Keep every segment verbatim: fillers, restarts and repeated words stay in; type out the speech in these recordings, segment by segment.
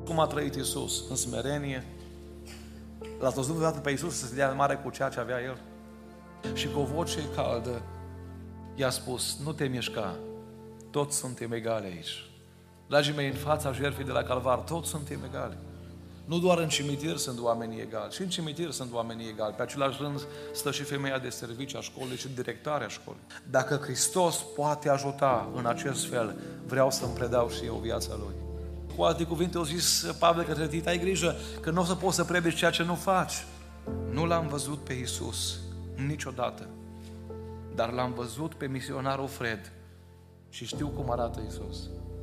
Cum a trăit Iisus? În smerenie. L-ați văzut vreodată pe Iisus să se dea mare cu ceea ce avea El? Și cu o voce caldă i-a spus, nu te mișca, toți suntem egali aici. Dragii mei, în fața jertfei de la Calvar, toți suntem egali. Nu doar în cimitir sunt oamenii egali, și în cimitir sunt oamenii egali. Pe același rând stă și femeia de serviciu a școlii și directoarea școlii. Dacă Hristos poate ajuta în acest fel, vreau să-mi predau și eu viața Lui. Cu alte cuvinte, au zis Pavel către Tit, ai grijă că nu o să poți să predici ceea ce nu faci. Nu l-am văzut pe Iisus niciodată, dar l-am văzut pe misionarul Fred și știu cum arată Iisus.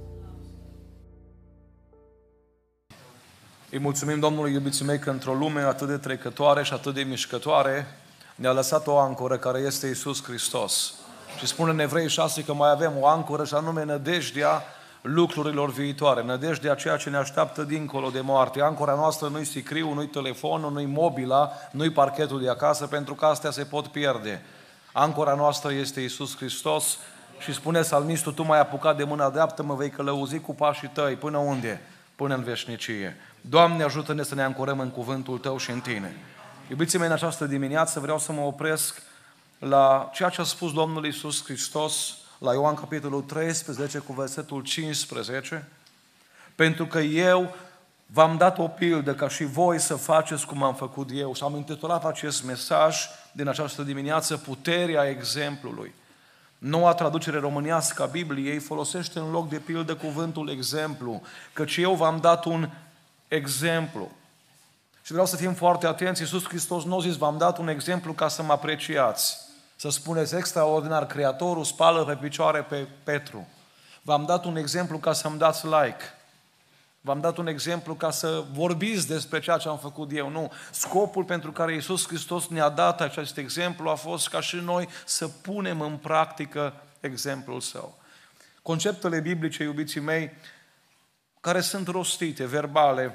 Îi mulțumim Domnului, iubiții mei, că într-o lume atât de trecătoare și atât de mișcătoare ne-a lăsat o ancoră care este Iisus Hristos. Și spune în Evrei șase că mai avem o ancoră și anume nădejdea lucrurilor viitoare, nădejdea ceea ce ne așteaptă dincolo de moarte. Ancora noastră nu-i sicriul, nu-i telefonul, nu-i mobila, nu-i parchetul de acasă, pentru că astea se pot pierde. Ancora noastră este Iisus Hristos și spune psalmistul, tu m-ai apucat de mâna dreaptă, mă vei călăuzi cu pașii tăi. Până unde? Până în veșnicie. Doamne, ajută-ne să ne ancorăm în cuvântul Tău și în Tine. Iubiții mei, în această dimineață vreau să mă opresc la ceea ce a spus Domnul Iisus Hristos la Ioan capitolul treisprezece cu versetul cincisprezece, pentru că eu v-am dat o pildă ca și voi să faceți cum am făcut eu. Și am intitulat acest mesaj din această dimineață Puterea exemplului. Noua traducere românească a Bibliei folosește în loc de pildă cuvântul exemplu, căci eu v-am dat un exemplu. Și vreau să fim foarte atenți, Iisus Hristos nu a zis, v-am dat un exemplu ca să mă apreciați. Să spuneți, extraordinar, Creatorul spală pe picioare pe Petru. V-am dat un exemplu ca să-mi dați like. V-am dat un exemplu ca să vorbiți despre ceea ce am făcut eu. Nu. Scopul pentru care Iisus Hristos ne-a dat acest exemplu a fost ca și noi să punem în practică exemplul Său. Conceptele biblice, iubiții mei, care sunt rostite, verbale,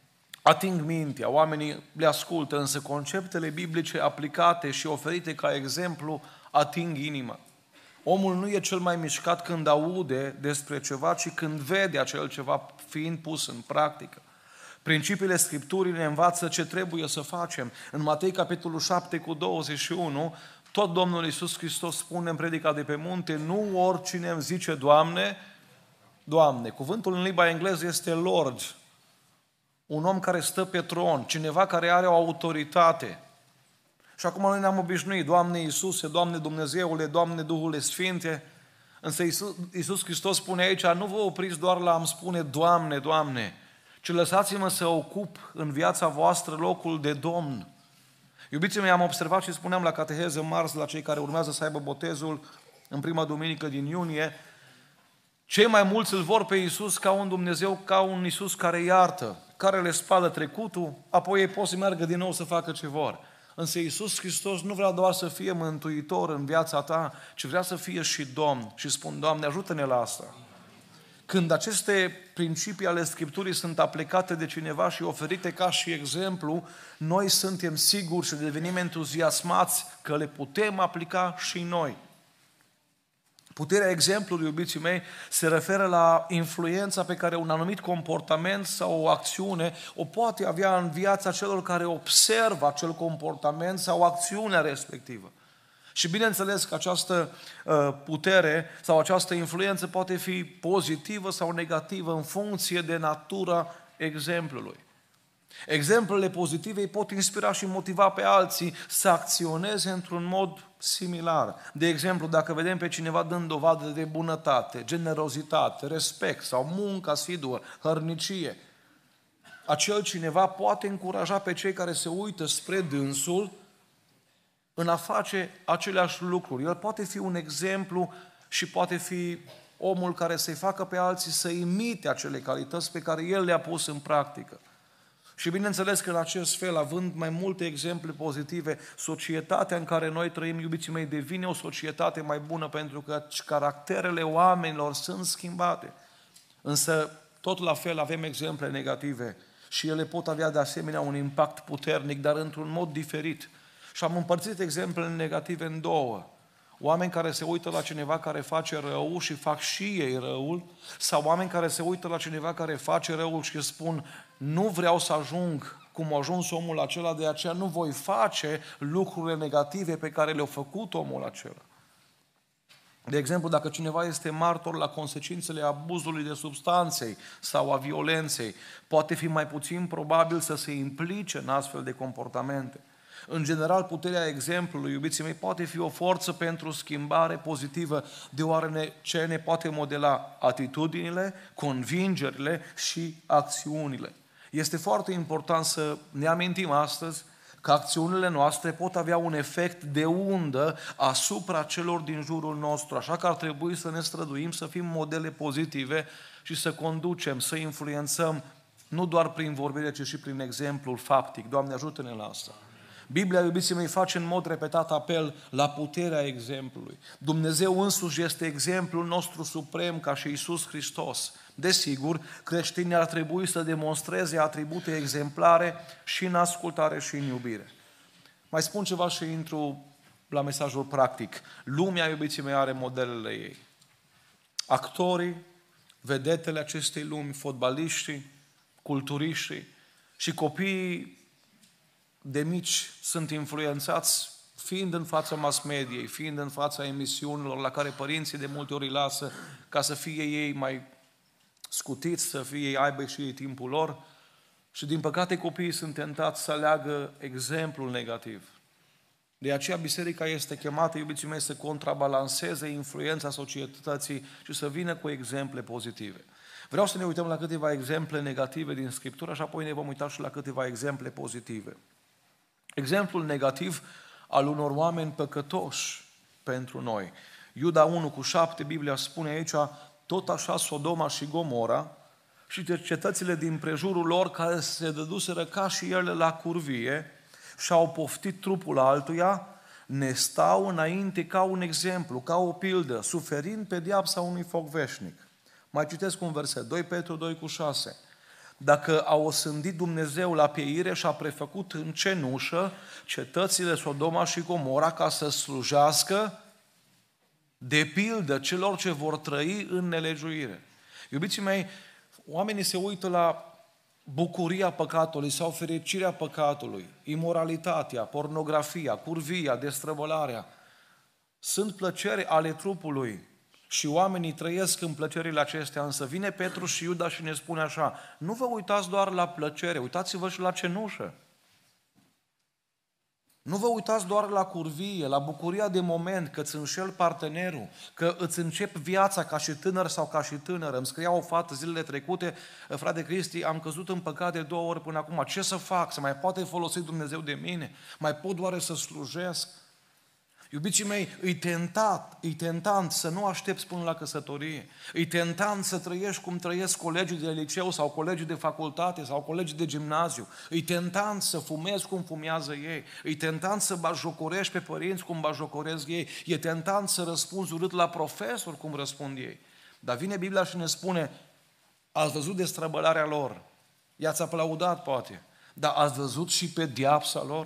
ating mintea, oamenii le ascultă, însă conceptele biblice aplicate și oferite ca exemplu ating inima. Omul nu e cel mai mișcat când aude despre ceva, ci când vede acel ceva fiind pus în practică. Principiile Scripturii ne învață ce trebuie să facem. În Matei, capitolul șapte, cu douăzeci și unu, tot Domnul Iisus Hristos spune în predica de pe munte, nu oricine îmi zice, Doamne, Doamne. Cuvântul în limba engleză este Lord. Un om care stă pe tron, cineva care are o autoritate. Și acum noi ne-am obișnuit, Doamne Iisuse, Doamne Dumnezeule, Doamne Duhule Sfinte. Însă Iisus, Iisus Hristos spune aici, nu vă opriți doar la a-mi spune Doamne, Doamne, ci lăsați-mă să ocup în viața voastră locul de Domn. Iubiții mei, am observat și spuneam la cateheză marți, la cei care urmează să aibă botezul în prima duminică din iunie, cei mai mulți îl vor pe Iisus ca un Dumnezeu, ca un Iisus care iartă, care le spală trecutul, apoi ei pot să meargă din nou să facă ce vor. Însă Iisus Hristos nu vrea doar să fie mântuitor în viața ta, ci vrea să fie și Domn. Și spun, Doamne, ajută-ne la asta. Când aceste principii ale Scripturii sunt aplicate de cineva și oferite ca și exemplu, noi suntem siguri și devenim entuziasmați că le putem aplica și noi. Puterea exemplului, iubiții mei, se referă la influența pe care un anumit comportament sau o acțiune o poate avea în viața celor care observă acel comportament sau acțiunea respectivă. Și bineînțeles că această putere sau această influență poate fi pozitivă sau negativă în funcție de natura exemplului. Exemplele pozitive îi pot inspira și motiva pe alții să acționeze într-un mod similar. De exemplu, dacă vedem pe cineva dând dovadă de bunătate, generozitate, respect sau muncă asiduă, hărnicie, acel cineva poate încuraja pe cei care se uită spre dânsul în a face aceleași lucruri. El poate fi un exemplu și poate fi omul care să-i facă pe alții să imite acele calități pe care el le-a pus în practică. Și bineînțeles că în acest fel, având mai multe exemple pozitive, societatea în care noi trăim, iubiții mei, devine o societate mai bună pentru că caracterele oamenilor sunt schimbate. Însă, tot la fel, avem exemple negative și ele pot avea de asemenea un impact puternic, dar într-un mod diferit. Și am împărțit exemplele negative în două. oameni care se uită la cineva care face rău și fac și ei răul, sau oameni care se uită la cineva care face răul și spun nu vreau să ajung cum a ajuns omul acela, de aceea nu voi face lucrurile negative pe care le-a făcut omul acela. De exemplu, dacă cineva este martor la consecințele abuzului de substanțe sau a violenței, poate fi mai puțin probabil să se implice în astfel de comportamente. În general, puterea exemplului, iubiții mei, poate fi o forță pentru schimbare pozitivă, deoarece ne poate modela atitudinile, convingerile și acțiunile. Este foarte important să ne amintim astăzi că acțiunile noastre pot avea un efect de undă asupra celor din jurul nostru, așa că ar trebui să ne străduim să fim modele pozitive și să conducem, să influențăm, nu doar prin vorbire, ci și prin exemplul faptic. Doamne, ajută-ne la asta! Biblia, iubiții mei, face în mod repetat apel la puterea exemplului. Dumnezeu însuși este exemplul nostru suprem ca și Iisus Hristos. Desigur, creștinii ar trebui să demonstreze atribute exemplare și în ascultare și în iubire. Mai spun ceva și intru la mesajul practic. Lumea, iubiții mei, are modelele ei. Actorii, vedetele acestei lumi, fotbaliștii, culturiștii și copiii de mici sunt influențați fiind în fața mass mediei, fiind în fața emisiunilor la care părinții de multe ori îi lasă ca să fie ei mai scutiți, să fie ei, aibă și ei timpul lor. Și din păcate copiii sunt tentați să aleagă exemplul negativ. De aceea biserica este chemată, iubiții mei, să contrabalanceze influența societății și să vină cu exemple pozitive. Vreau să ne uităm la câteva exemple negative din Scriptură și apoi ne vom uita și la câteva exemple pozitive. Exemplul negativ al unor oameni păcătoși pentru noi. Iuda unu cu șapte, Biblia spune aici, tot așa Sodoma și Gomora și cetățile din prejurul lor care se dăduseră ca și ele la curvie și au poftit trupul altuia, ne stau înainte ca un exemplu, ca o pildă, suferind pedeapsa unui foc veșnic. Mai citesc un verset, doi Petru doi cu șase. Dacă a osândit Dumnezeu la pieire și a prefăcut în cenușă cetățile Sodoma și Gomora ca să slujească de pildă celor ce vor trăi în nelegiuire. Iubiții mei, oamenii se uită la bucuria păcatului sau fericirea păcatului, imoralitatea, pornografia, curvia, destrăbălarea. Sunt plăceri ale trupului și oamenii trăiesc în plăcerile acestea, însă vine Petru și Iuda și ne spune așa, nu vă uitați doar la plăcere, uitați-vă și la cenușă. Nu vă uitați doar la curvie, la bucuria de moment, că îți înșel partenerul, că îți încep viața ca și tânăr sau ca și tânără. Îmi scria o fată zilele trecute, frate Cristi, am căzut în păcat de două ori până acum, ce să fac? Să mai poate folosi Dumnezeu de mine? Mai pot doar să slujesc? Iubiții mei, îi tentat, îi tentant să nu aștepți până la căsătorie. Îi tentant să trăiești cum trăiesc colegii de liceu sau colegii de facultate sau colegii de gimnaziu. Îi tentant să fumezi cum fumează ei. Îi tentant să bajocorești pe părinți cum bajocoresc ei. E tentant să răspunzi urât la profesori cum răspund ei. Dar vine Biblia și ne spune, ați văzut destrăbălarea lor. I-ați aplaudat poate. Dar ați văzut și pedeapsa lor?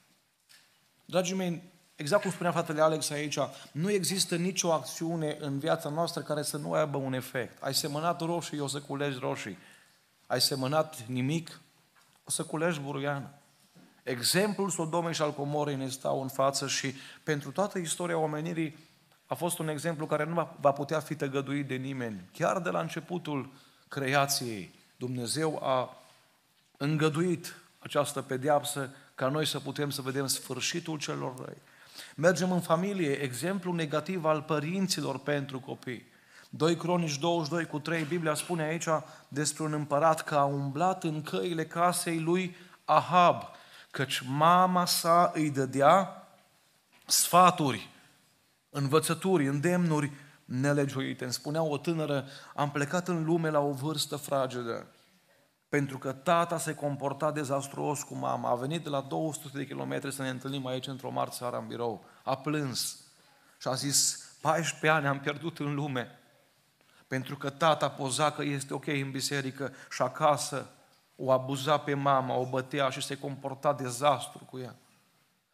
Dragii mei, exact cum spunea fratele Alex aici, nu există nicio acțiune în viața noastră care să nu aibă un efect. Ai semănat roșii, o să culegi roșii. Ai semănat nimic, o să culegi buruiană. Exemplul Sodomei și al Gomorei ne stau în față și pentru toată istoria omenirii a fost un exemplu care nu va putea fi tăgăduit de nimeni. Chiar de la începutul creației, Dumnezeu a îngăduit această pedeapsă ca noi să putem să vedem sfârșitul celor răi. Mergem în familie, exemplu negativ al părinților pentru copii. doi Cronici douăzeci și doi cu trei, Biblia spune aici despre un împărat că a umblat în căile casei lui Ahab, căci mama sa îi dădea sfaturi, învățături, îndemnuri nelegiuite. Îmi spunea o tânără, am plecat în lume la o vârstă fragedă, pentru că tata se comporta dezastruos cu mama. A venit de la două sute de kilometri să ne întâlnim aici într-o marți seara în birou. A plâns și a zis, paisprezece ani am pierdut în lume, pentru că tata poza că este ok în biserică și acasă o abuza pe mama, o bătea și se comporta dezastru cu ea.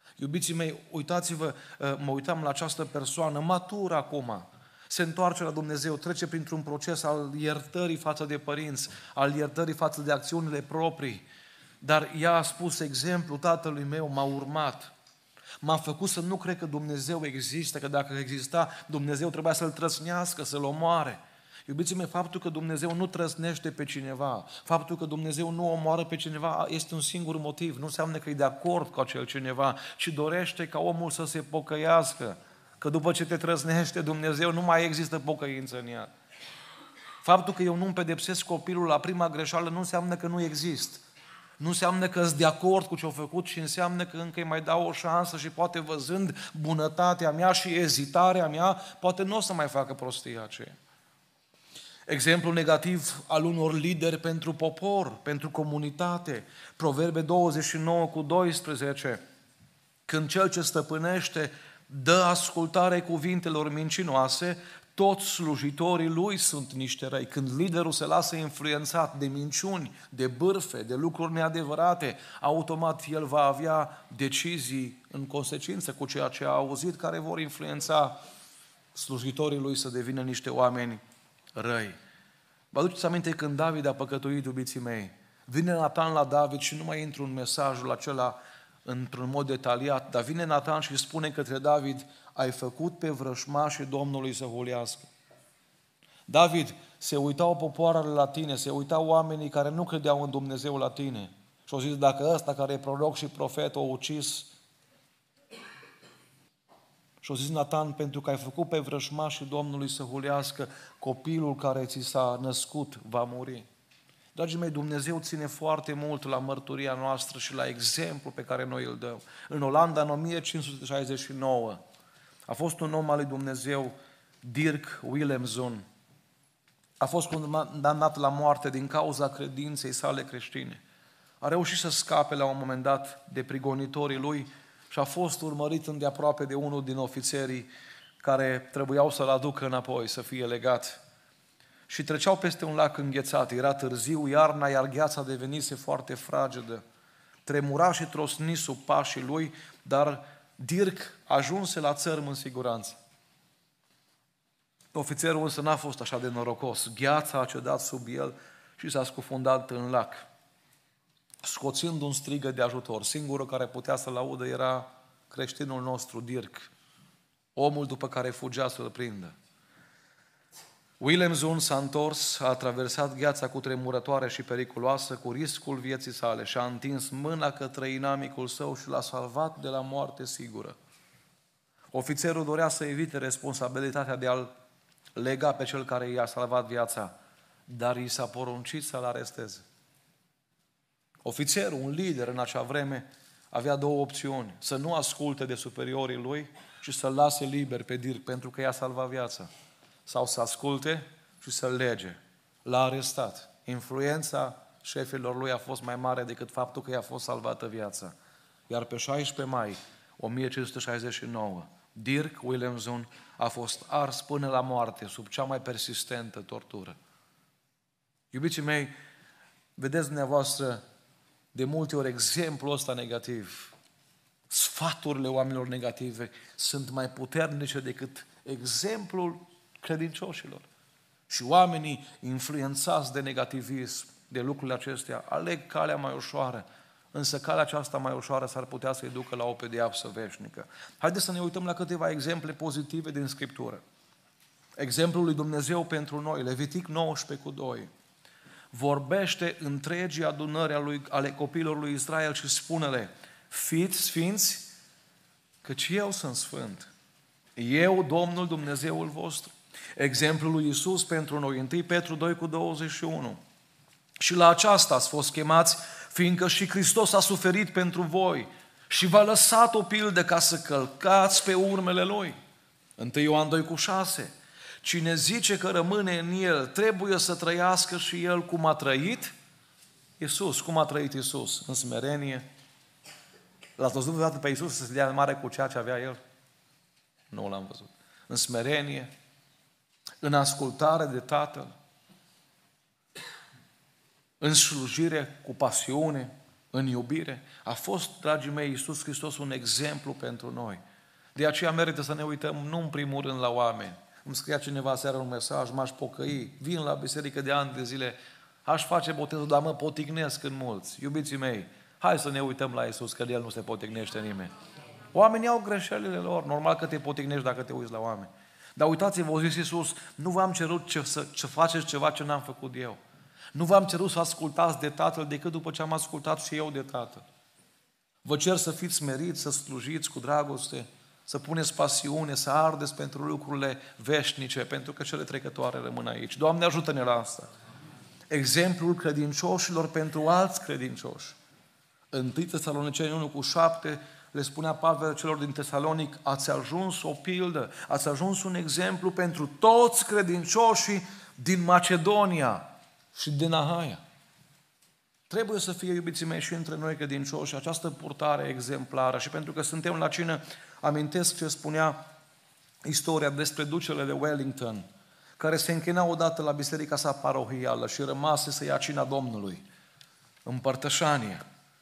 Iubiții mei, uitați-vă, mă uitam la această persoană, matură acum, se întoarce la Dumnezeu, trece printr-un proces al iertării față de părinți, al iertării față de acțiunile proprii, dar ea a spus exemplu, tatălui meu m-a urmat, m-a făcut să nu cred că Dumnezeu există, că dacă exista, Dumnezeu trebuia să-l trăsnească, să-l omoare. Iubiții mei, faptul că Dumnezeu nu trăsnește pe cineva, faptul că Dumnezeu nu omoară pe cineva, este un singur motiv. Nu înseamnă că e de acord cu acel cineva, ci dorește ca omul să se pocăiască. Că după ce te trăsnește Dumnezeu, nu mai există pocăință în ea. Faptul că eu nu-mi pedepsesc copilul la prima greșeală nu înseamnă că nu exist. Nu înseamnă că sunt de acord cu ce-a făcut, ci înseamnă că încă îi mai dau o șansă și poate văzând bunătatea mea și ezitarea mea, poate nu o să mai facă prostia aceea. Exemplu negativ al unor lideri pentru popor, pentru comunitate. Proverbe douăzeci și nouă cu doisprezece. Când cel ce stăpânește dă ascultare cuvintelor mincinoase, toți slujitorii lui sunt niște răi. Când liderul se lasă influențat de minciuni, de bârfe, de lucruri neadevărate, automat el va avea decizii în consecință cu ceea ce a auzit, care vor influența slujitorii lui să devină niște oameni răi. Vă aduceți aminte când David a păcătuit, iubiții mei? Vine Natan la David și nu mai intru în mesajul acela într-un mod detaliat, dar vine Natan și spune către David, ai făcut pe vrășmașii Domnului să hulească. David, se uitau popoarele la tine, se uitau oamenii care nu credeau în Dumnezeu la tine. Și au zis, dacă ăsta care e proroc și profet o ucis, și-o zis Natan, pentru că ai făcut pe vrăjmașii Domnului să hulească, copilul care ți s-a născut va muri. Dragii mei, Dumnezeu ține foarte mult la mărturia noastră și la exemplu pe care noi îl dăm. În Olanda, în o mie cinci sute șaizeci și nouă, a fost un om al lui Dumnezeu, Dirk Willemson. A fost condamnat la moarte din cauza credinței sale creștine. A reușit să scape la un moment dat de prigonitorii lui și a fost urmărit îndeaproape de unul din ofițerii care trebuiau să-l aducă înapoi, să fie legat. Și treceau peste un lac înghețat, era târziu, iarna, iar gheața devenise foarte fragedă. Tremura și trosni sub pașii lui, dar Dirk ajunse la țărm în siguranță. Ofițerul însă n-a fost așa de norocos. Gheața a cedat sub el și s-a scufundat în lac, scoțind un strigă de ajutor. Singurul care putea să-l audă era creștinul nostru, Dirk, omul după care fugea să-l prindă. Willemson s-a întors, a traversat gheața cu tremurătoare și periculoasă, cu riscul vieții sale, și a întins mâna către inamicul său și l-a salvat de la moarte sigură. Ofițerul dorea să evite responsabilitatea de a-l lega pe cel care i-a salvat viața, dar i s-a poruncit să-l aresteze. Ofițerul, un lider în acea vreme, avea două opțiuni: să nu asculte de superiorii lui și să-l lase liber pe Dirk pentru că i-a salvat viața, sau să asculte și să-l lege. L-a arestat. Influența șefilor lui a fost mai mare decât faptul că i-a fost salvată viața. Iar pe șaisprezece mai o mie cinci sute șaizeci și nouă, Dirk Willemson a fost ars până la moarte sub cea mai persistentă tortură. Iubiții mei, vedeți dumneavoastră de multe ori exemplul ăsta negativ. Sfaturile oamenilor negative sunt mai puternice decât exemplul credincioșilor. Și oamenii influențați de negativism, de lucrurile acestea, aleg calea mai ușoară, însă calea aceasta mai ușoară s-ar putea să-i ducă la o pedeapsă veșnică. Haideți să ne uităm la câteva exemple pozitive din Scriptură. Exemplul lui Dumnezeu pentru noi, Levitic nouăsprezece cu doi. Vorbește întregii adunări ale copiilor lui Israel și spune-le: fiți sfinți, căci eu sunt sfânt. Eu, Domnul Dumnezeul vostru. Exemplul lui Iisus pentru noi, întâi Petru doi cu douăzeci și unu. Și la aceasta ați fost chemați, fiindcă și Hristos a suferit pentru voi și v-a lăsat o pildă ca să călcați pe urmele Lui. întâi Ioan doi cu șase. Cine zice că rămâne în El, trebuie să trăiască și El cum a trăit Iisus. Cum a trăit Iisus? În smerenie. L-ați văzut vreodată pe Iisus să se dea mare cu ceea ce avea El? Nu l-am văzut. În smerenie, în ascultare de Tatăl, în slujire cu pasiune, în iubire. A fost, dragii mei, Iisus Hristos un exemplu pentru noi. De aceea merită să ne uităm nu în primul rând la oameni. Îmi scria cineva seara un mesaj, m-aș pocăi, vin la biserică de ani de zile, aș face botezul, dar mă potignesc în mulți. Iubiții mei, hai să ne uităm la Iisus, că de El nu se potignește nimeni. Oamenii au greșelile lor, normal că te potignești dacă te uiți la oameni. Dar uitați-vă, a zis Iisus, nu v-am cerut ce, să, să faceți ceva ce n-am făcut eu. Nu v-am cerut să ascultați de Tatăl decât după ce am ascultat și eu de Tatăl. Vă cer să fiți smeriți, să slujiți cu dragoste, să puneți pasiune, să ardeți pentru lucrurile veșnice, pentru că cele trecătoare rămân aici. Doamne, ajută-ne la asta. Exemplul credincioșilor pentru alți credincioși. întâi Tesaloniceni unu cu șapte le spunea Pavel celor din Tesalonic, ați ajuns o pildă, ați ajuns un exemplu pentru toți credincioșii din Macedonia și din Ahaia. Trebuie să fie, iubiții mei, și între noi credincioși această purtare exemplară. Și pentru că suntem la cină, amintesc ce spunea istoria despre ducele de Wellington, care se închina odată la biserica sa parohială și rămase să ia cina Domnului, împărtășanie.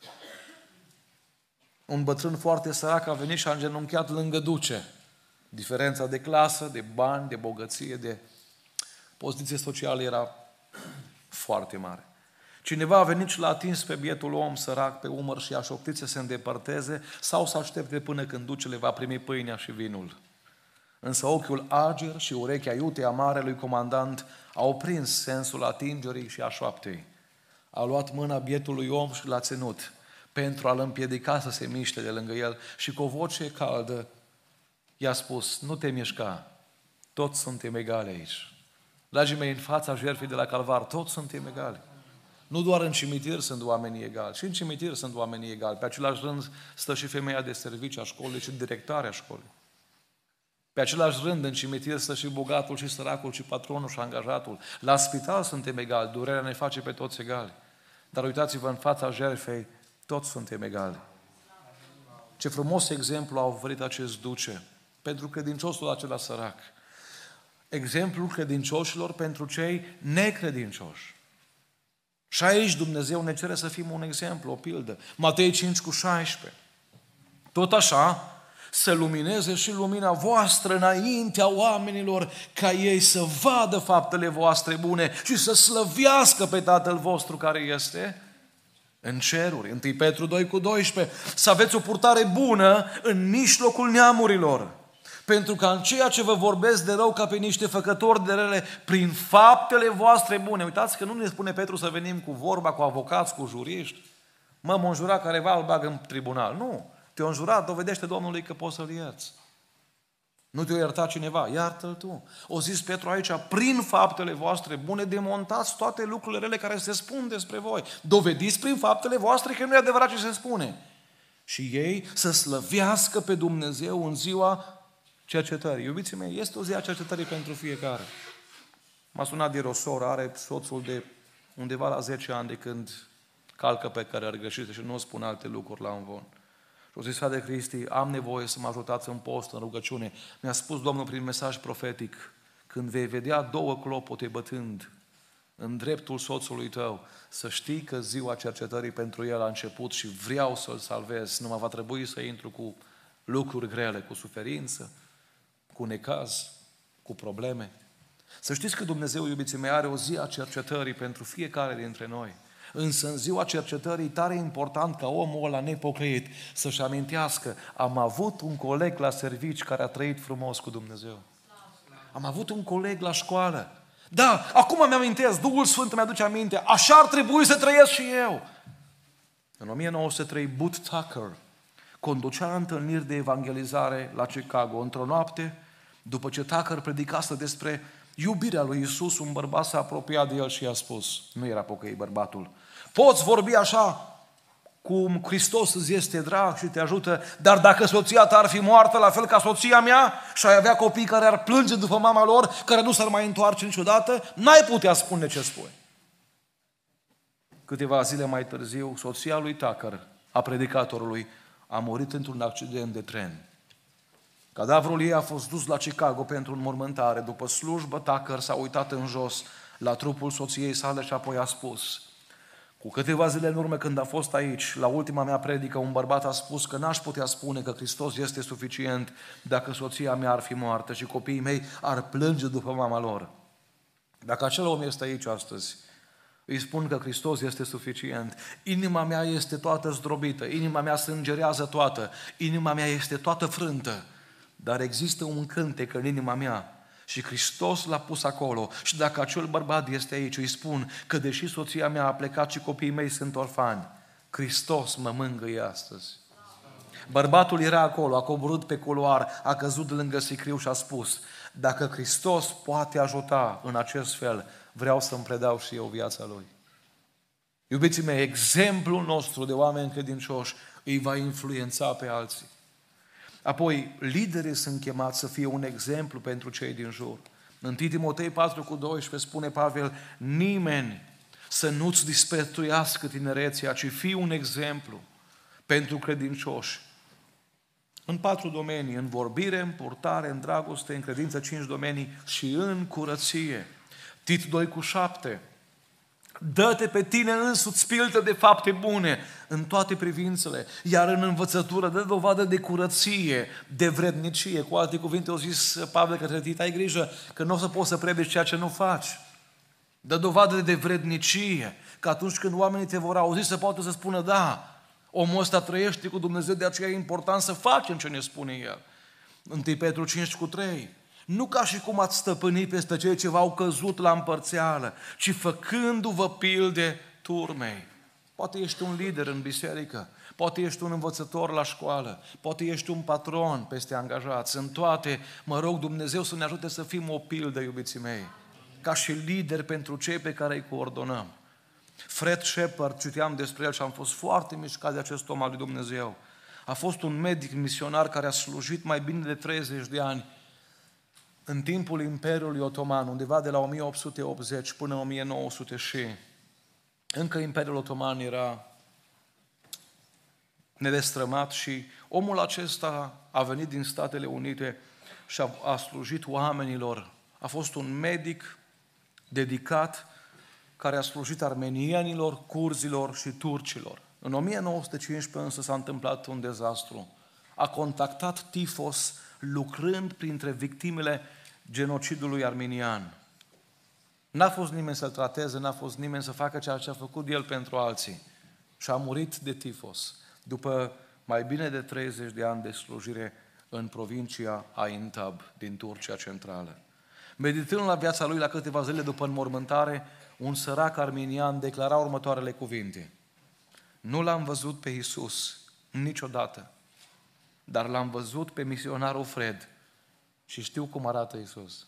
Un bătrân foarte sărac a venit și a îngenunchiat lângă duce. Diferența de clasă, de bani, de bogăție, de poziție socială era foarte mare. Cineva a venit și l-a atins pe bietul om sărac pe umăr și a șoptit să se îndepărteze sau să aștepte până când ducele va primi pâinea și vinul. Însă ochiul ager și urechea iute a marelui comandant au prins sensul atingerii și a șoaptei. A luat mâna bietului om și l-a ținut pentru a-l împiedica să se miște de lângă el și cu o voce caldă i-a spus, nu te mișca, toți suntem egali aici. Dragii mei, în fața jertfei de la Calvar, toți suntem egali. Nu doar în cimitir sunt oamenii egali, și în cimitir sunt oamenii egali. Pe același rând stă și femeia de serviciu a școlii și directoarea școlii. Pe același rând în cimitir stă și bogatul și săracul și patronul și angajatul. La spital suntem egali, durerea ne face pe toți egali. Dar uitați-vă, în fața jertfei, toți suntem egali. Ce frumos exemplu a oferit acest duce pentru credinciosul acela sărac. Exemplul credincioșilor pentru cei necredincioși. Și aici Dumnezeu ne cere să fim un exemplu, o pildă. Matei cinci cu șaisprezece. Tot așa, să lumineze și lumina voastră înaintea oamenilor, ca ei să vadă faptele voastre bune și să slăvească pe Tatăl vostru care este în ceruri. întâi Petru doi cu doisprezece. Să aveți o purtare bună în mijlocul neamurilor, pentru că în ceea ce vă vorbesc de rău ca pe niște făcători de rele, prin faptele voastre bune. Uitați că nu ne spune Petru să venim cu vorba, cu avocați, cu juriști. Mă, m-a înjurat careva, îl bag în tribunal. Nu. Te-a înjurat, dovedește Domnului că poți să-l ierți. Nu te-a iertat cineva, iartă-l tu. O zis Petru aici, prin faptele voastre bune, demontați toate lucrurile rele care se spun despre voi. Dovediți prin faptele voastre că nu e adevărat ce se spune. Și ei să slăvească pe Dumnezeu în ziua cercetării. Iubiții mei, este o zi a cercetării pentru fiecare. M-a sunat de o soră, are soțul de undeva la zece ani de când calcă pe care ar greșit și nu spun alte lucruri la învon. Și o zis, frate Cristi, am nevoie să mă ajutați în post, în rugăciune. Mi-a spus Domnul prin mesaj profetic, când vei vedea două clopote bătând în dreptul soțului tău, să știi că ziua cercetării pentru el a început și vreau să-l salvez. Nu mă va trebui să intru cu lucruri grele, cu suferință, cu necaz, cu probleme. Să știți că Dumnezeu, iubiții mei, are o zi a cercetării pentru fiecare dintre noi. Însă în ziua cercetării tare important ca omul ăla nepocăit să-și amintească, am avut un coleg la servici care a trăit frumos cu Dumnezeu. Am avut un coleg la școală. Da, acum mi-amintesc, Duhul Sfânt mi-aduce aminte, așa ar trebui să trăiesc și eu. În o mie nouă sute trei, Butch Tucker conducea întâlniri de evangelizare la Chicago. Într-o noapte, după ce Tucker predicase despre iubirea lui Iisus, un bărbat s-a apropiat de el și i-a spus, nu era pocăit bărbatul, poți vorbi așa cum Hristos îți este drag și te ajută, dar dacă soția ta ar fi moartă la fel ca soția mea și ai avea copii care ar plânge după mama lor, care nu s-ar mai întoarce niciodată, n-ai putea spune ce spui. Câteva zile mai târziu, soția lui Tucker, a predicatorului, a murit într-un accident de tren. Cadavrul ei a fost dus la Chicago pentru înmormântare. După slujbă, Tucker s-a uitat în jos la trupul soției sale și apoi a spus, Cu câteva zile în urmă când a fost aici, la ultima mea predică, un bărbat a spus că n-aș putea spune că Hristos este suficient dacă soția mea ar fi moartă și copiii mei ar plânge după mama lor. Dacă acel om este aici astăzi, îi spun că Hristos este suficient. Inima mea este toată zdrobită, inima mea sângerează toată, inima mea este toată frântă, dar există un cântec în inima mea și Hristos l-a pus acolo. Și dacă acel bărbat este aici, îi spun că deși soția mea a plecat și copiii mei sunt orfani, Hristos mă mângâie astăzi. Bărbatul era acolo, a coborât pe culoar, a căzut lângă sicriu și a spus: dacă Hristos poate ajuta în acest fel, vreau să-mi predau și eu viața Lui. Iubiții mei, exemplul nostru de oameni credincioși îi va influența pe alții. Apoi, liderii sunt chemați să fie un exemplu pentru cei din jur. În întâi Timotei patru cu doisprezece spune Pavel: nimeni să nu-ți disprețuiască tinerețea, ci fii un exemplu pentru credincioși. În patru domenii: în vorbire, în purtare, în dragoste, în credință, cinci domenii, și în curăție. Tit doi cu șapte. Dă-te pe tine însuți piltă de fapte bune în toate privințele, iar în învățătură dă dovadă de curăție, de vrednicie. Cu alte cuvinte, au zis Pavel către Tit: ai grijă că nu o să poți să predici ceea ce nu faci. Dă dovadă de vrednicie, că atunci când oamenii te vor auzi să poată să spună: da, omul ăsta trăiește cu Dumnezeu, de aceea e important să facem ce ne spune El. întâi Petru cinci cu trei. Nu ca și cum ați stăpâni peste cei ce v-au căzut la împărțeală, ci făcându-vă pilde turmei. Poate ești un lider în biserică, poate ești un învățător la școală, poate ești un patron peste angajați. În toate, mă rog Dumnezeu să ne ajute să fim o pildă, iubiții mei, ca și lideri pentru cei pe care îi coordonăm. Fred Shepard, citeam despre el și am fost foarte mișcat de acest om al lui Dumnezeu. A fost un medic misionar care a slujit mai bine de treizeci de ani în timpul Imperiului Otoman, undeva de la o mie opt sute optzeci până în o mie nouă sute și încă Imperiul Otoman era nedestrămat și omul acesta a venit din Statele Unite și a, a slujit oamenilor. A fost un medic dedicat care a slujit armenienilor, curzilor și turcilor. În o mie nouă sute cincisprezece însă s-a întâmplat un dezastru. A contactat tifos lucrând printre victimele genocidului armenian. N-a fost nimeni să-l trateze, n-a fost nimeni să facă ceea ce a făcut el pentru alții. Și a murit de tifos după mai bine de treizeci de ani de slujire în provincia Aintab din Turcia Centrală. Meditând la viața lui la câteva zile după înmormântare, un sărac armenian declara următoarele cuvinte: nu l-am văzut pe Iisus niciodată, dar l-am văzut pe misionarul Fred și știu cum arată Iisus.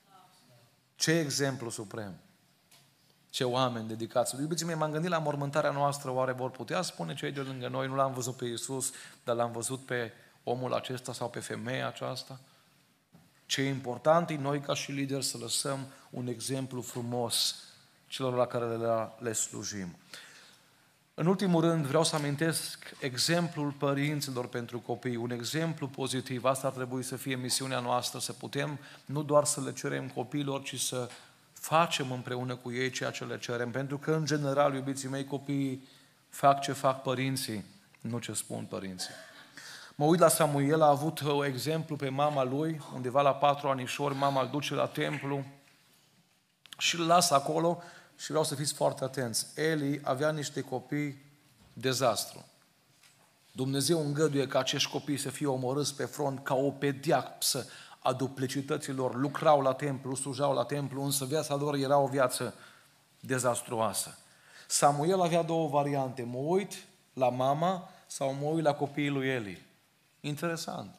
Ce exemplu suprem! Ce oameni dedicați! Iubiții mei, m-am gândit la mormântarea noastră, oare vor putea spune cei de lângă noi: nu l-am văzut pe Iisus, dar l-am văzut pe omul acesta sau pe femeia aceasta? Ce important e noi ca și lideri să lăsăm un exemplu frumos celor la care le, le slujim. În ultimul rând, vreau să amintesc exemplul părinților pentru copii, un exemplu pozitiv. Asta ar trebui să fie misiunea noastră, să putem nu doar să le cerem copiilor, ci să facem împreună cu ei ceea ce le cerem. Pentru că, în general, iubiții mei, copiii fac ce fac părinții, nu ce spun părinții. Mă uit la Samuel, a avut un exemplu pe mama lui, undeva la patru anișori, mama îl duce la templu și îl lasă acolo. Și vreau să fiți foarte atenți. Eli avea niște copii dezastru. Dumnezeu îngăduie ca acești copii să fie omorâți pe front ca o pedeapsă a duplicităților. Lucrau la templu, slujau la templu, însă viața lor era o viață dezastruoasă. Samuel avea două variante. Mă uit la mama sau mă uit la copiii lui Eli. Interesant.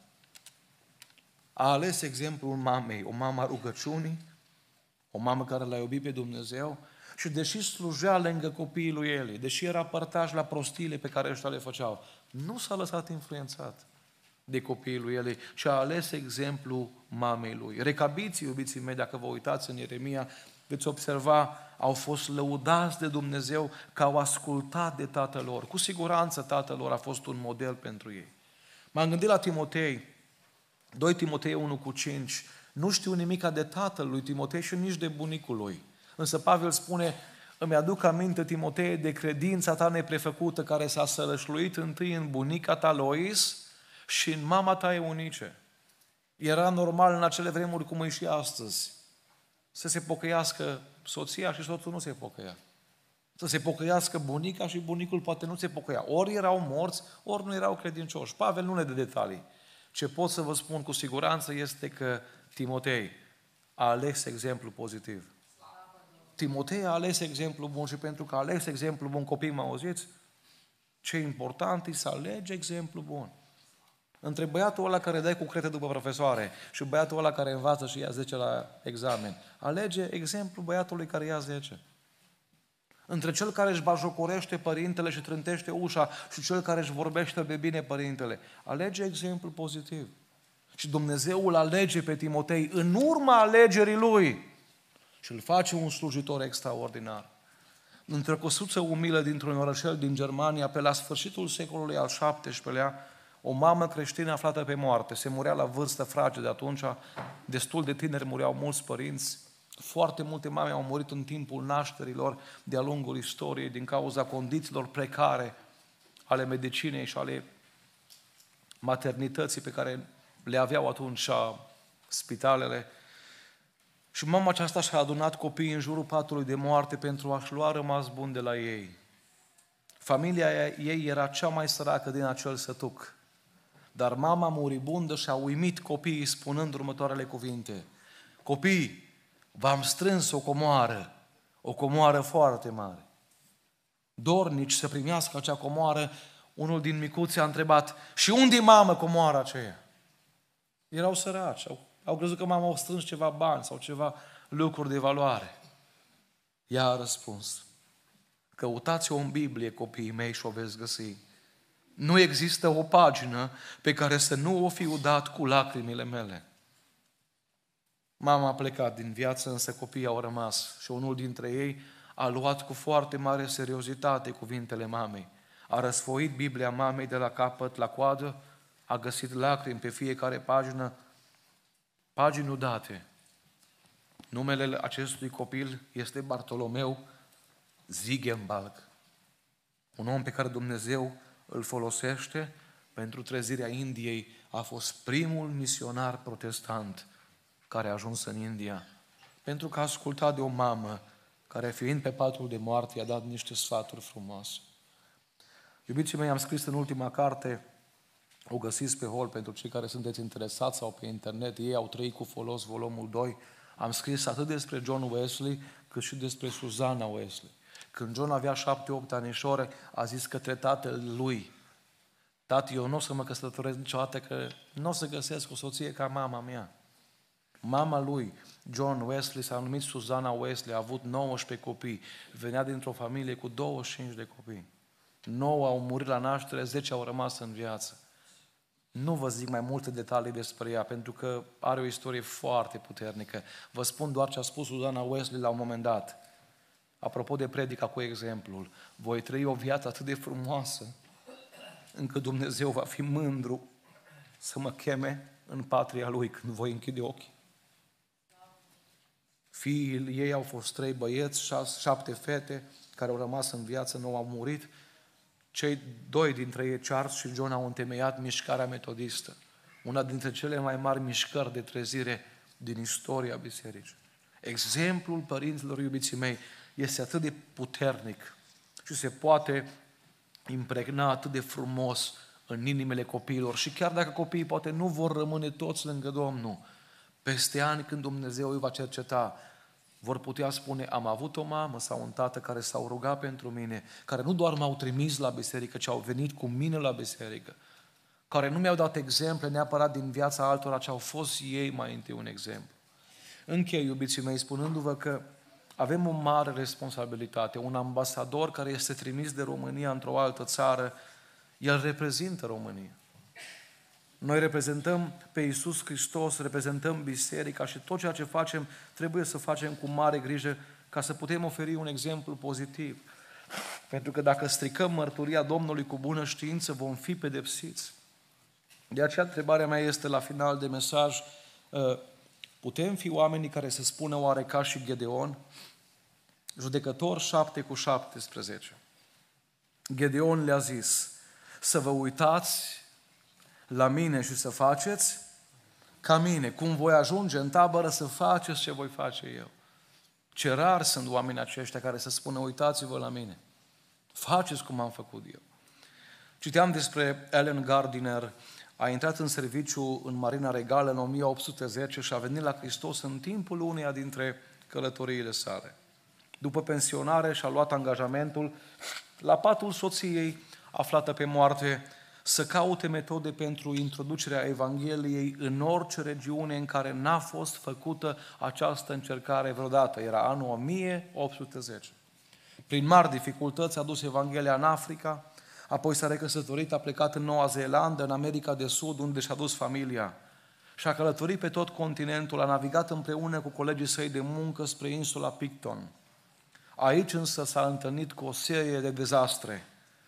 A ales exemplul mamei, o mamă a rugăciunii, o mamă care l-a iubit pe Dumnezeu și deși slujea lângă copiii lui Eli, deși era părtaș la prostiile pe care ăștia le făceau, nu s-a lăsat influențat de copiii lui Eli, ci a ales exemplul mamei lui. Recabiții, iubiții mei, dacă vă uitați în Ieremia, veți observa, au fost lăudați de Dumnezeu că au ascultat de tatăl lor. Cu siguranță tatăl lor a fost un model pentru ei. M-am gândit la Timotei, doi Timotei unu cu cinci, nu știu nimica de tatăl lui Timotei și nici de bunicul lui. Însă Pavel spune, Îmi aduc aminte, Timotei, de credința ta neprefăcută care s-a sălășluit întâi în bunica ta Lois și în mama ta Eunice. Era normal în acele vremuri, cum e și astăzi, să se pocăiască soția și soțul nu se pocăia. Să se pocăiască bunica și bunicul poate nu se pocăia. Ori erau morți, ori nu erau credincioși. Pavel nu ne dă detalii. Ce pot să vă spun cu siguranță este că Timotei a ales exemplu pozitiv. Timotei a ales exemplu bun și pentru că a ales exemplu bun, copii, mă auziți? Ce important e să alegi exemplu bun. Între băiatul ăla care dai cu crete după profesoare și băiatul ăla care învață și ia zece la examen, alege exemplu băiatului care ia zece. Între cel care își bajocorește părintele și trântește ușa și cel care își vorbește de bine părintele, alege exemplu pozitiv. Și Dumnezeu îl alege pe Timotei în urma alegerii lui și îl face un slujitor extraordinar. Într-o căsuță umilă dintr-un orășel din Germania, pe la sfârșitul secolului al șaptesprezecelea, o mamă creștină aflată pe moarte, se murea la vârstă fragedă atunci, destul de tineri mureau mulți părinți, foarte multe mame au murit în timpul nașterilor de-a lungul istoriei din cauza condițiilor precare ale medicinei și ale maternității pe care le aveau atunci spitalele. Și mama aceasta și-a adunat copiii în jurul patului de moarte pentru a-și lua rămas bun de la ei. Familia ei era cea mai săracă din acel sătuc. Dar mama muribundă și-a uimit copiii spunând următoarele cuvinte: copii, v-am strâns o comoară, o comoară foarte mare. Dornici să primească acea comoară, unul din micuți a întrebat: și unde-i, mamă, comoara aceea? Erau săraci, au, au crezut că mama au strâns ceva bani sau ceva lucruri de valoare. Ea a răspuns: căutați-o în Biblie, copiii mei, și o veți găsi. Nu există o pagină pe care să nu o fiu dat cu lacrimile mele. Mama a plecat din viață, însă copiii au rămas și unul dintre ei a luat cu foarte mare seriozitate cuvintele mamei. A răsfoit Biblia mamei de la capăt la coadă, a găsit lacrimi pe fiecare pagină, pagini udate. Numele acestui copil este Bartolomeu Ziegenbalg, un om pe care Dumnezeu îl folosește pentru trezirea Indiei. A fost primul misionar protestant care a ajuns în India, pentru că a ascultat de o mamă care, fiind pe patul de moarte, i-a dat niște sfaturi frumoase. Iubiții mei, am scris în ultima carte, o găsiți pe hol pentru cei care sunteți interesați sau pe internet, ei au trăit cu folos, volumul doi. Am scris atât despre John Wesley, cât și despre Susana Wesley. Când John avea șapte-opt anișori, a zis către tatăl lui: tati, eu nu o să mă căsătoresc niciodată, că nu o să găsesc o soție ca mama mea. Mama lui, John Wesley, s-a numit Susana Wesley, a avut nouăsprezece copii, venea dintr-o familie cu douăzeci și cinci de copii. nouă au murit la naștere, zece au rămas în viață. Nu vă zic mai multe detalii despre ea, pentru că are o istorie foarte puternică. Vă spun doar ce a spus Susana Wesley la un moment dat. Apropo de predica cu exemplul, voi trăi o viață atât de frumoasă, încât Dumnezeu va fi mândru să mă cheme în patria Lui când voi închide ochii. Fiii ei au fost trei băieți, șase, șapte fete care au rămas în viață, nu au murit. Cei doi dintre ei, Charles și John, au întemeiat mișcarea metodistă, una dintre cele mai mari mișcări de trezire din istoria bisericii. Exemplul părinților, iubiții mei, este atât de puternic și se poate impregna atât de frumos în inimile copiilor. Și chiar dacă copiii poate nu vor rămâne toți lângă Domnul, peste ani, când Dumnezeu îi va cerceta, vor putea spune: am avut o mamă sau un tată care s-au rugat pentru mine, care nu doar m-au trimis la biserică, ci au venit cu mine la biserică, care nu mi-au dat exemple neapărat din viața altora, ci au fost ei mai întâi un exemplu. Închei, iubiții mei, spunându-vă că avem o mare responsabilitate. Un ambasador care este trimis de România într-o altă țară, el reprezintă România. Noi reprezentăm pe Iisus Hristos, reprezentăm biserica și tot ceea ce facem trebuie să facem cu mare grijă ca să putem oferi un exemplu pozitiv. Pentru că dacă stricăm mărturia Domnului cu bună știință, vom fi pedepsiți. De aceea întrebarea mea este la final de mesaj: putem fi oamenii care să spună oare ca și Gedeon? Judecători șapte cu șaptesprezece. Gedeon le-a zis, să vă uitați la mine și să faceți ca mine. Cum voi ajunge în tabără, să faceți ce voi face eu. Ce rari sunt oamenii aceștia care să spună, uitați-vă la mine. Faceți cum am făcut eu. Citeam despre Allen Gardiner, a intrat în serviciu în Marina Regală în o mie opt sute zece și a venit la Hristos în timpul uneia dintre călătoriile sale. După pensionare și-a luat angajamentul la patul soției aflată pe moarte să caute metode pentru introducerea Evangheliei în orice regiune în care n-a fost făcută această încercare vreodată. Era anul o mie opt sute zece. Prin mari dificultăți a dus Evanghelia în Africa, apoi s-a recăsătorit, a plecat în Noua Zeelandă, în America de Sud, unde și-a dus familia. Și a călătorit pe tot continentul, a navigat împreună cu colegii săi de muncă spre insula Picton. Aici însă s-a întâlnit cu o serie de dezastre.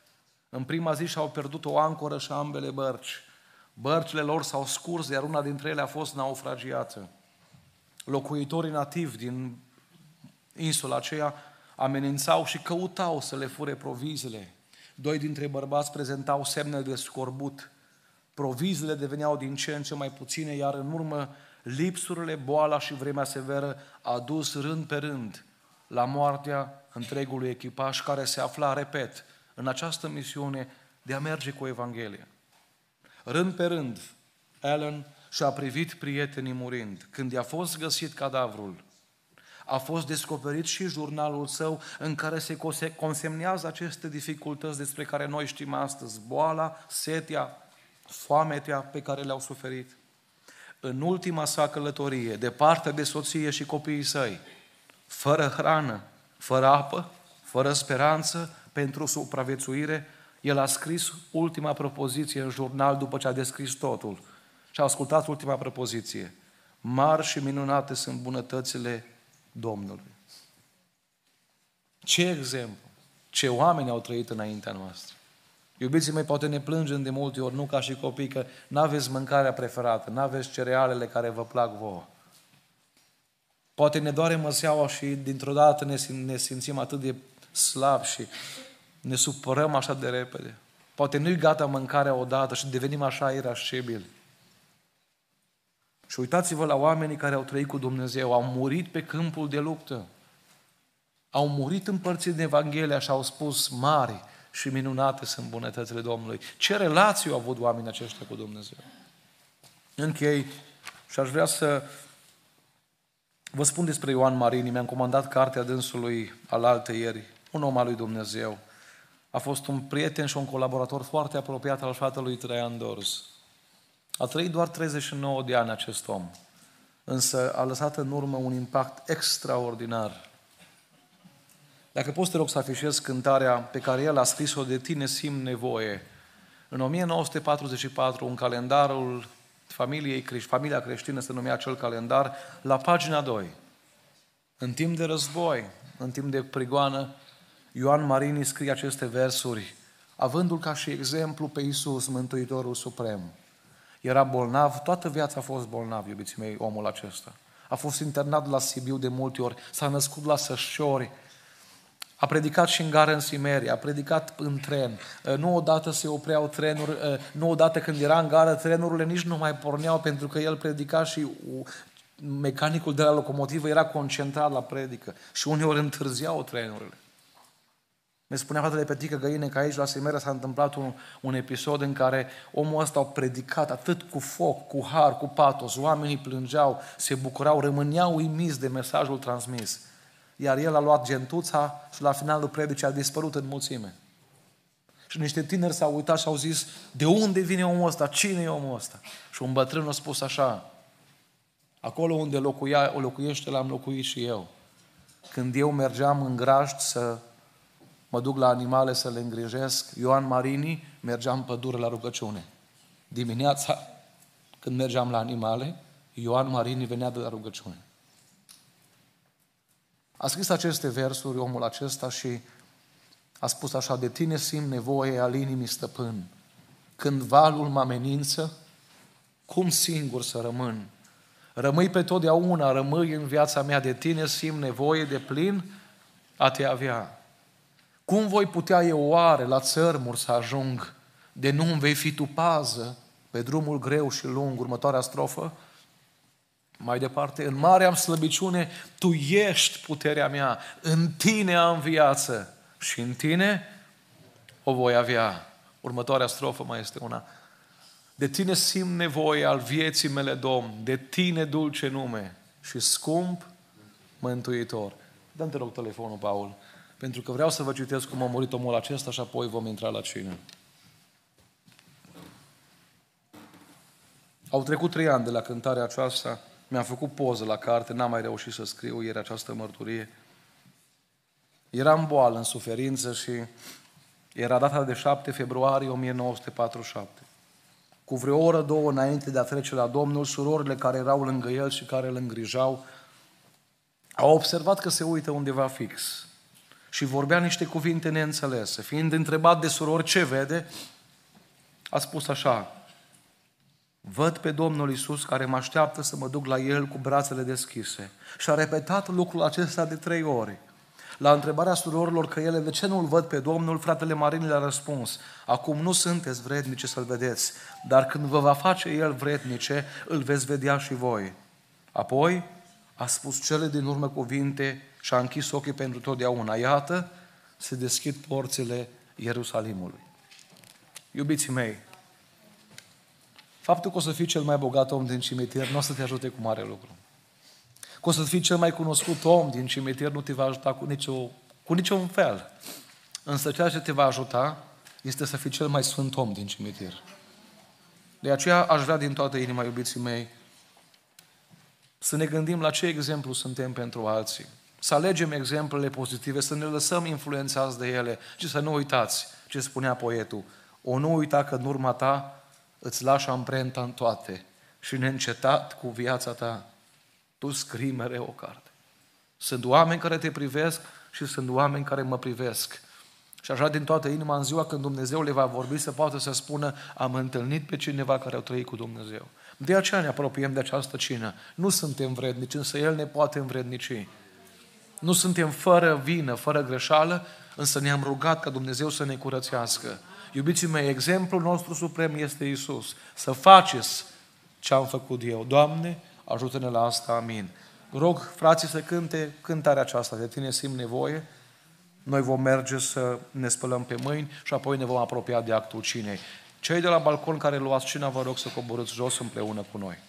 În prima zi și-au pierdut o ancoră și ambele bărci. Bărcile lor s-au scurs, iar una dintre ele a fost naufragiată. Locuitorii nativi din insula aceea amenințau și căutau să le fure proviziile. Doi dintre bărbați prezentau semne de scorbut. Proviziile deveneau din ce în ce mai puține, iar în urmă lipsurile, boala și vremea severă a dus rând pe rând la moartea întregului echipaj care se afla, repet, în această misiune de a merge cu Evanghelia. Rând pe rând, Allen și-a privit prietenii murind. Când i-a fost găsit cadavrul, a fost descoperit și jurnalul său în care se consemnează aceste dificultăți despre care noi știm astăzi, boala, setea, foametea pe care le-au suferit. În ultima sa călătorie, departe de soție și copiii săi, fără hrană, fără apă, fără speranță pentru supraviețuire, el a scris ultima propoziție în jurnal după ce a descris totul. Și a ascultat ultima propoziție. Mari și minunate sunt bunătățile Domnului. Ce exemplu! Ce oameni au trăit înaintea noastră! Iubiții mei, poate ne plângem de multe ori, nu ca și copii, că n-aveți mâncarea preferată, n-aveți cerealele care vă plac vouă. Poate ne doare măseaua și dintr-o dată ne, sim- ne simțim atât de slabi și ne supărăm așa de repede. Poate nu-i gata mâncarea odată și devenim așa irascibili. Și uitați-vă la oamenii care au trăit cu Dumnezeu, au murit pe câmpul de luptă, au murit împărțiți de Evanghelia și au spus, mari și minunate sunt bunătățile Domnului. Ce relații au avut oamenii aceștia cu Dumnezeu? Închei și aș vrea să vă spun despre Ioan Marini. Mi-am comandat cartea dânsului alaltăieri, un om al lui Dumnezeu. A fost un prieten și un colaborator foarte apropiat al fratelui Traian Dorz. A trăit doar treizeci și nouă de ani acest om, însă a lăsat în urmă un impact extraordinar. Dacă poți, te rog să afișez cântarea pe care el a scris-o, De tine simt nevoie. În o mie nouă sute patruzeci și patru, în calendarul familiei, familia creștină se numea acel calendar, la pagina doi. În timp de război, în timp de prigoană, Ioan Marini scrie aceste versuri, avându-l ca și exemplu pe Iisus, Mântuitorul Suprem. Era bolnav, toată viața a fost bolnav, iubiții mei, omul acesta. A fost internat la Sibiu de multe ori, s-a născut la Sășori, a predicat și în gară în Simeria, a predicat în tren. Nu odată se opreau trenuri, nu odată când era în gară, trenurile nici nu mai porneau pentru că el predica și mecanicul de la locomotivă era concentrat la predică și uneori întârziau trenurile. Ne spunea fratele Petrică Găine că aici la Simeria s-a întâmplat un, un episod în care omul ăsta a predicat atât cu foc, cu har, cu patos, oamenii plângeau, se bucurau, rămâneau uimiți de mesajul transmis. Iar el a luat gentuța și la finalul predicii a dispărut în mulțime. Și niște tineri s-au uitat și au zis, de unde vine omul ăsta? Cine e omul ăsta? Și un bătrân a spus așa, acolo unde locuia, o locuiește, l-am locuit și eu. Când eu mergeam în grajd să mă duc la animale să le îngrijesc, Ioan Marini mergea în pădure la rugăciune. Dimineața, când mergeam la animale, Ioan Marini venea de la rugăciune. A scris aceste versuri omul acesta și a spus așa, de tine simt nevoie al inimii, stăpân. Când valul mă amenință, cum singur să rămân? Rămâi pe totdeauna, rămâi în viața mea, de tine simt nevoie de plin, a te avea. Cum voi putea eu oare la țărmuri să ajung, de nu îmi vei fi tu pază pe drumul greu și lung? Următoarea strofă. Mai departe, în mare am slăbiciune, tu ești puterea mea, în tine am viață și în tine o voi avea. Următoarea strofă mai este una. De tine simt nevoie al vieții mele, Domn, de tine dulce nume și scump mântuitor. Dă-mi, te rog, telefonul, Paul, pentru că vreau să vă citesc cum a murit omul acesta și apoi vom intra la cină. Au trecut trei ani de la cântarea aceasta, mi-am făcut poză la carte, n-am mai reușit să scriu ieri această mărturie. Eram boală, în suferință și era data de șapte februarie o mie nouă sute patruzeci și șapte. Cu vreo oră, două înainte de a trece la Domnul, surorile care erau lângă el și care îl îngrijau au observat că se uită undeva fix și vorbea niște cuvinte neînțelese. Fiind întrebat de surori ce vede, a spus așa: văd pe Domnul Iisus care mă așteaptă să mă duc la El cu brațele deschise. Și a repetat lucrul acesta de trei ori. La întrebarea surorilor că ele de ce nu-L văd pe Domnul, fratele Marin le-a răspuns: acum nu sunteți vrednice să-L vedeți, dar când vă va face El vrednice, Îl veți vedea și voi. Apoi a spus cele din urmă cuvinte și a închis ochii pentru totdeauna. Iată, se deschid porțile Ierusalimului. Iubiții mei, faptul că o să fii cel mai bogat om din cimitir nu o să te ajute cu mare lucru. Că o să fii cel mai cunoscut om din cimitir nu te va ajuta cu, nicio, cu niciun fel. Însă ceea ce te va ajuta este să fii cel mai sfânt om din cimitir. De aceea aș vrea din toată inima, iubiții mei, să ne gândim la ce exemplu suntem pentru alții. Să alegem exemplele pozitive, să ne lăsăm influențați de ele și să nu uitați ce spunea poetul. O nu uita că în urma ta îți lași amprenta în toate și neîncetat cu viața ta tu scrii mereu o carte. Sunt oameni care te privesc și sunt oameni care mă privesc. Și așa din toată inima, în ziua când Dumnezeu le va vorbi, să poată să spună: am întâlnit pe cineva care a trăit cu Dumnezeu. De aceea ne apropiem de această cină. Nu suntem vrednici, însă El ne poate învrednici. Nu suntem fără vină, fără greșeală, însă ne-am rugat ca Dumnezeu să ne curățească. Iubiții mei, exemplul nostru suprem este Iisus. Să faceți ce am făcut eu. Doamne, ajută-ne la asta, amin. Rog frații să cânte cântarea aceasta, de tine simt nevoie. Noi vom merge să ne spălăm pe mâini și apoi ne vom apropia de actul cinei. Cei de la balcon care luați cina, vă rog să coborâți jos împreună cu noi.